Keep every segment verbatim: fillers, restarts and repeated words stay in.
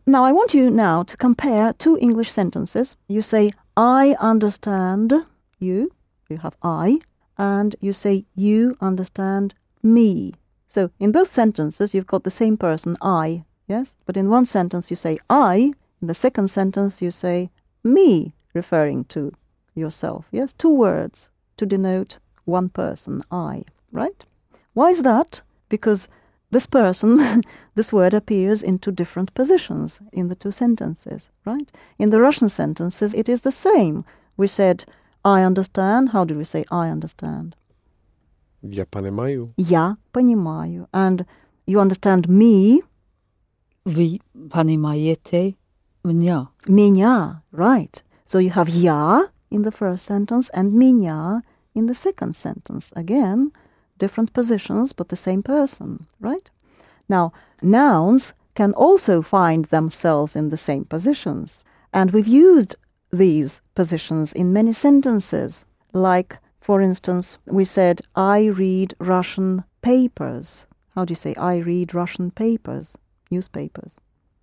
Now, I want you now to compare two English sentences. You say, I understand you. You have I. And you say, you understand me. So in both sentences, you've got the same person, I. Yes? But in one sentence, you say I. In the second sentence, you say me, referring to yourself. Yes? Two words to denote one person, I. Right? Why is that? Because this person, this word appears in two different positions in the two sentences, right? In the Russian sentences, it is the same. We said, I understand. How do we say I understand? Я понимаю. Я понимаю. And you understand me. Вы понимаете меня. Меня, right. So you have я in the first sentence and меня in the second sentence. Again, different positions, but the same person, right? Now, nouns can also find themselves in the same positions. And we've used these positions in many sentences. Like, for instance, we said, I read Russian papers. How do you say, I read Russian papers? Newspapers.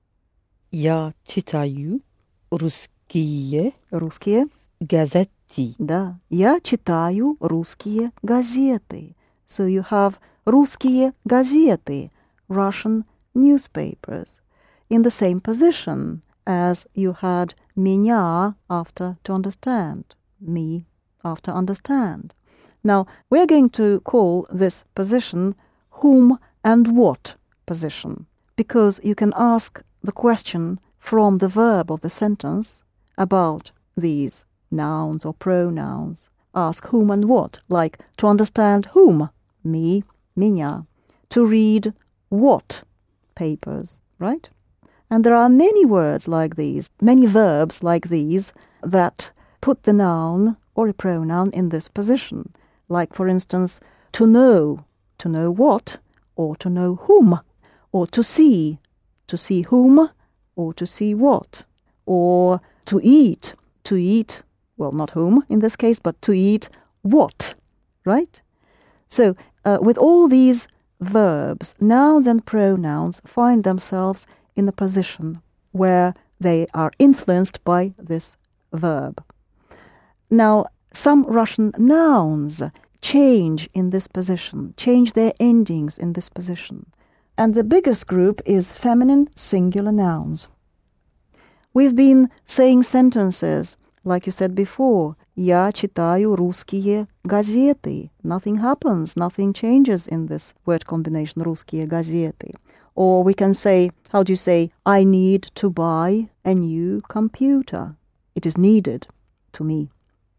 Я читаю русские Русские. газеты. Да. Я читаю русские газеты. So you have русские газеты, Russian newspapers, in the same position as you had меня after to understand, me after understand. Now, we are going to call this position whom and what position, because you can ask the question from the verb of the sentence about these nouns or pronouns. Ask whom and what, like to understand whom, me, меня, to read what papers, right? And there are many words like these, many verbs like these that put the noun or a pronoun in this position. Like, for instance, to know, to know what, or to know whom, or to see, to see whom, or to see what, or to eat, to eat, well, not whom in this case, but to eat what, right? So, uh, with all these verbs, nouns and pronouns find themselves in a position where they are influenced by this verb. Now, some Russian nouns change in this position, change their endings in this position. And the biggest group is feminine singular nouns. We've been saying sentences, like you said before, Я читаю русские газеты. Nothing happens, nothing changes in this word combination, русские газеты. Or we can say, how do you say, I need to buy a new computer. It is needed to me.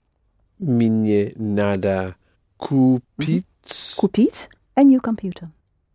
Мне надо купить Купить a new computer.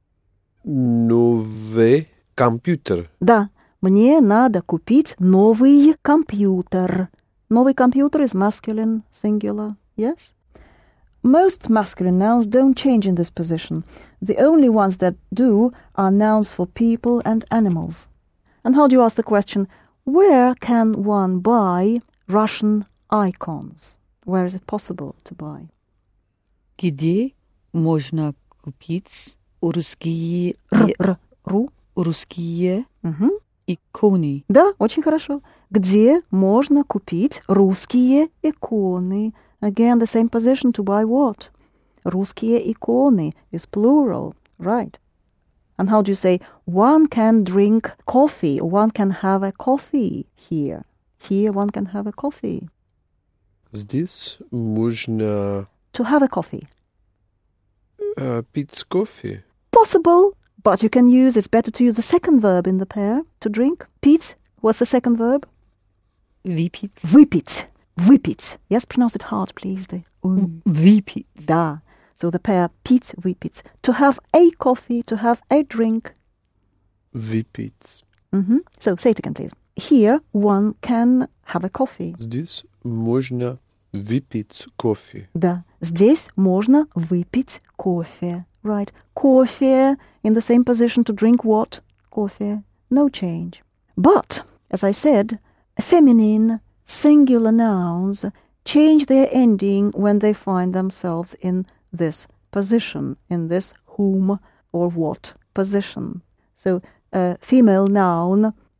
новый компьютер. Да, мне надо купить новый компьютер. Новый computer is masculine, singular, yes? Most masculine nouns don't change in this position. The only ones that do are nouns for people and animals. And how do you ask the question, where can one buy Russian icons? Where is it possible to buy? Где можно купить русские Р, ру. русские Мгм. иконы? Да, очень хорошо. Где можно купить русские иконы? Again, the same position to buy what? Русские иконы is plural, right? And how do you say, one can drink coffee, or one can have a coffee here? Here one can have a coffee. Здесь можно To have a coffee. э, пить кофе. Possible, but you can use, it's better to use the second verb in the pair, to drink. Pить, what's the second verb? Выпить. Выпить. Выпить. Yes, pronounce it hard, please. The, um. Выпить. Da. So the pair pít, выпить. To have a coffee, to have a drink. Выпить. Mm-hmm. So say it again, please. Here one can have a coffee. Здесь можно выпить кофе. Да. Здесь можно выпить кофе. Right. Кофе in the same position to drink what? Кофе. No change. But, as I said, feminine singular nouns change their ending when they find themselves in this position, in this whom or what position. So a female noun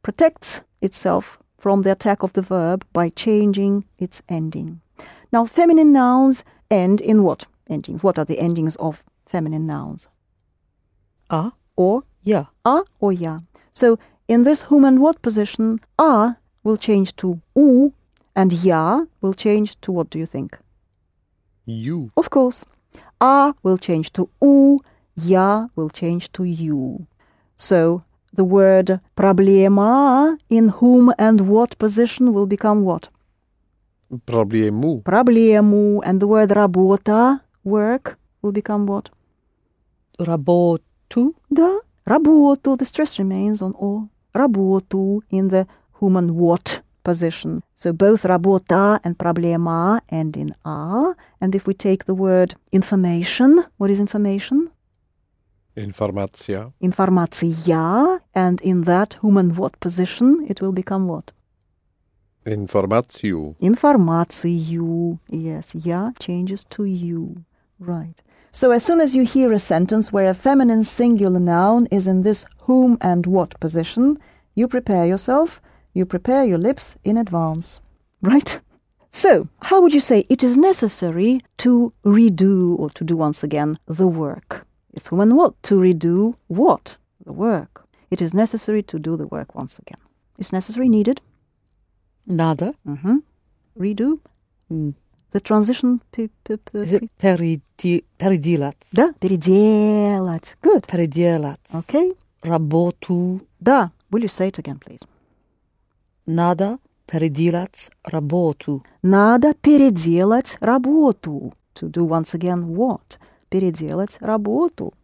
protects itself from the attack of the verb by changing its ending. Now, feminine nouns end in what endings? What are the endings of feminine nouns? A, Or ja. a or ya. So in this whom and what position, a will change to u and ya will change to what do you think? You. Of course. A will change to u, ya will change to you. So the word problema in whom and what position will become what? Problemu. Проблему. And the word работа, work, will become what? Работу. Да, работу. The stress remains on o. Работу in the whom and what position. So both работа and проблема end in a. And if we take the word information, what is information? Informacja. Informaция. And in that whom and what position, it will become what? Informaciju. Informaciju. Yes, ya changes to you. Right. So as soon as you hear a sentence where a feminine singular noun is in this whom and what position, you prepare yourself, you prepare your lips in advance. Right? So, how would you say it is necessary to redo or to do once again the work? It's whom and what to redo what? The work. It is necessary to do the work once again. It's necessary, needed. Надо. Mm-hmm. Redo. Mm. The transition. P- p- p- Is it переди- переделать? Да, переделать. Good. Переделать. Okay. Работу. Да. Will you say it again, please? Надо переделать работу. Надо переделать работу. To do once again what? Переделать работу.